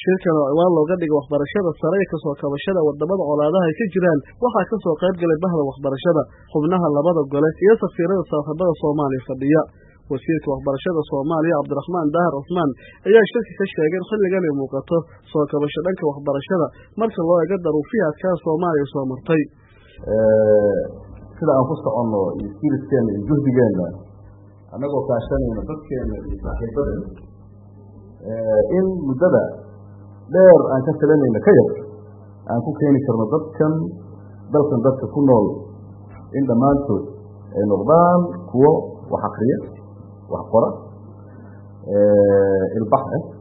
shirkan oo ciwaan looga dhigay waxbarashada sare ee kasoo kabashada wadamada colaadaha ay ka jiraan waxaa ka soo qayb galay bahda waxbarashada xubnaha labada gole iyo safiirada saaxiibada Soomaaliya fadhiya wasiirka waxbarashada Soomaaliya Cabdiraxmaan Daahir Cusmaan ayaa shirka ka sheegay xilligan ay muuqato soo kabasho dhanka waxbarashada marka loo eego daruufiyaadka Soomaaliya soo martay sida aan ku socono iskiilkeena iyo juhdigeena anagoo kaashanayna dadkeena iyo saaxiibada in muddada dheer aan ka talanayna ka yar aan ku keeni karno dalkan dadka ku nool in dhammaantood ay noqdaan kuwo wax akhriya wax qora ilbax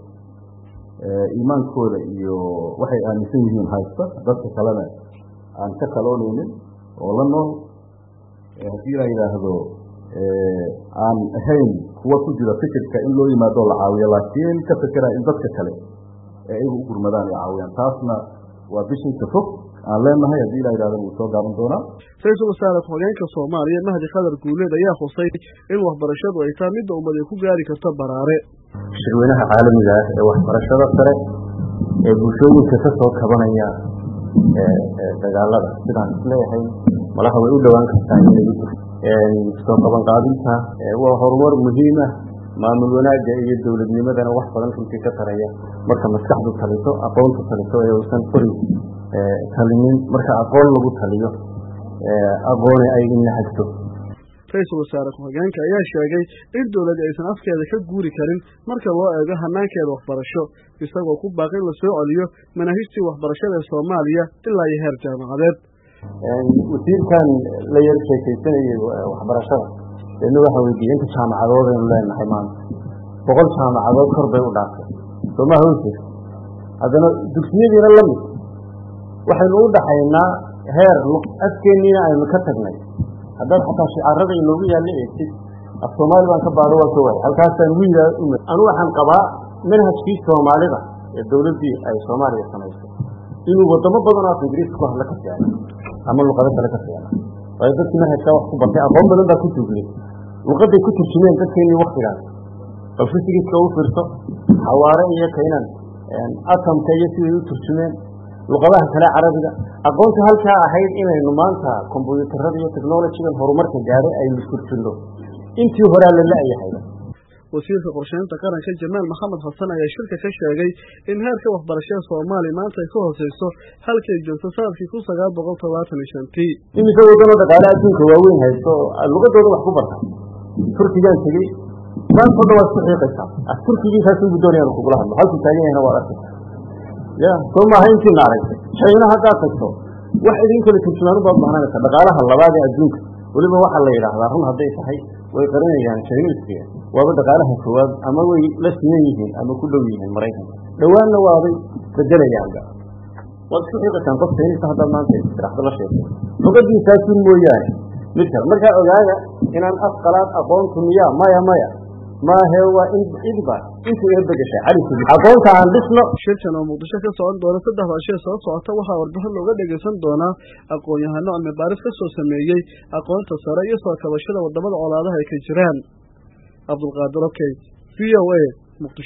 iimaankooda iyo waxay aaminsan yihiin haysta dadka kalena aan ka kaloonaynin oo la nool haddii la yidhaahdo aan ahayn kuwa ku jira fikirka in loo yimaado la caawiyo laakiin ka fikira in dadka kale ay iyagu u gurmadaan ay caawiyaan taasna waa bishinka fog aan leenahay haddii la yidhahdo wuu soo gaaban doonaa ra-iisul wasaare ku-xigeenka Soomaaliya Mahdi Khadar Guuleed ayaa xusay in waxbarashadu ay tahay mid ummad ay ku gaari karto baraare shirweynaha caalamiga ah ee waxbarashada sare ee bulshooyinka ka soo kabanaya dagaalada sidaan isleeyahay malaha way u dhawaan kartaa inay soo qaban qaadinta waa horumar muhiim ah maamul wanaagga iyo dawladnimadana wax badan runtii ka taraya marka maskaxdu taliso aqoontu taliso ee uusan furin talinin marka aqoon lagu taliyo aqooni ay in hagto ra-iisul wasaare ku-xigeenka ayaa sheegay in dawladda aysan afkeeda ka guuri karin marka loo eego hanaankeeda waxbarasho isagoo ku baaqay la soo celiyo manaahijtii waxbarashada ee Soomaaliya ilaa iyo heer jaamacadeed wasiirkan la yar sheekaysanayay waxbarashada inuu waxa weydiiyay inta jaamacadood aynu leenahay maanta 100 jaamacadood kor bay u dhaafay Soomaa hawsha haddana dugsiyadiina la mid waxaynu u dhaxaynaa heer afkeennina aynu ka tagnay haddana xataa shicaarada inoogu yaallay af Soomaali baan ka baado waa soo halkaasaan wiila anu waxaan qabaa manhajkii Soomaalida ee dawladii ay Soomaaliya samaysay inuu wadamo badan oo Ingiriiska ku hadla ka fiican ama luqado kale ka fiican way dadkii manhajka wax ku bartay aqoon badan baa ku tuuglay luqaday ku turjumeen dadkeenii waqtigaas qalfigiiska u fiirso xawaare iyo keenan atamka iyo sidii u turjumeen luqadaha kale carabiga aqoonta halka ahayd inaynu maanta kombuyuutarada iyo technology-ga horumarka gaaray ay turjumno intii hore la leeyahay wasiirka qorsheynta qaranka Jamaal Maxamed Xasan ayaa shirka ka sheegay in heerka waxbarashada Soomaaliya maanta ay ka hooseyso halkay joogto sanadkii 1975 in soo wadano dhaqaale adduunka waaweyn haysto luqadooda wax ku barta Turkigan tagay maanta waa saxiiqaysa Turkiga saasu doonayaan ku kula hadlo halkii taagayna waa arkay ya Soomaaliya intii naaray China hadda tagto wax idin kale turjumaan u baahnaa dhaqaalaha labaad ee adduunka waliba waxa la yiraahdaa run haday tahay way qaranayaan Chinese waa dhaqaalaha koowaad ama way la siiyeen ama ku dhow yihiin Mareykanka dhawaanna waa ay bedelayaan wad ku xiiqatan qof Chinese hadda maanta istiraxda la sheegay luqadii saasin mooyaan mid kale marka ogaada inaan afqalaad aqoontu maya ma heewa idba inta ay begashay xariiqi aqoonta aan dhisno shirkan oo Muqdisho ka socon doona 3 bashir soo socota waxa warbixin looga dhageysan doona aqoon-yahano cilmi baaris ka soo sameeyay aqoonta sare iyo soo kabashada wadamada colaadaha ay ka jiraan Abdul Qaadir VOA Muqdisho